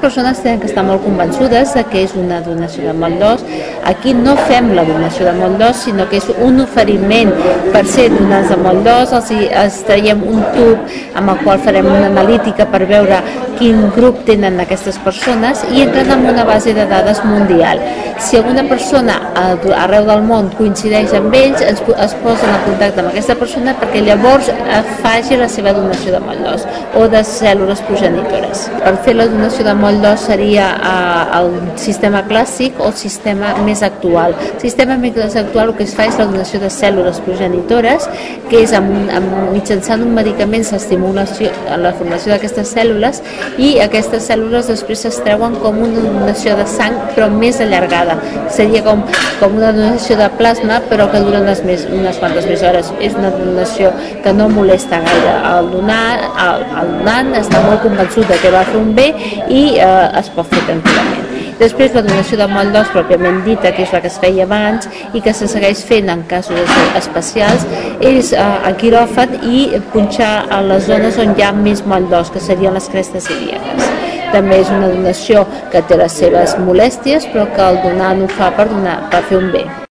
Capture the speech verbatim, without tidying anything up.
persones tenen que estar molt convençudes de que és una donació de moll d'os. Aquí no fem la donació de moll d'os, sinó que és un oferiment per ser donants de moll d'os. Els, els traiem un tub amb el qual farem una analítica per veure quin grup tenen aquestes persones i entren en una base de dades mundial. Si alguna persona arreu del món coincideix amb ells, es, es posen en contacte amb aquesta persona perquè llavors faci la seva donació de moll d'os o de cèl·lules progenitores. Per fer la donació de moll d'os seria eh, el sistema clàssic o el sistema més actual. El sistema més actual el que es fa és la donació de cèl·lules progenitores, que és amb, amb, mitjançant un medicament s'estimula la formació d'aquestes cèl·lules i aquestes cèl·lules després s'extreuen com una donació de sang però més allargada. Seria com, com una donació de plasma però que dura unes, més, unes quantes més hores. És una donació que no molesta gaire. El, donar, el, el donant està molt convençut de que va fer un bé i eh, es pot fer tranquil·lament. Després la donació de moll d'os pròpiament dita, que és la que es feia abans i que se segueix fent en casos especials, és eh, a quiròfan i punxar a les zones on hi ha més moll d'os, que serien les crestes ilíaques. També és una donació que té les seves molèsties, però que el donant ho fa per, donar, per fer un bé.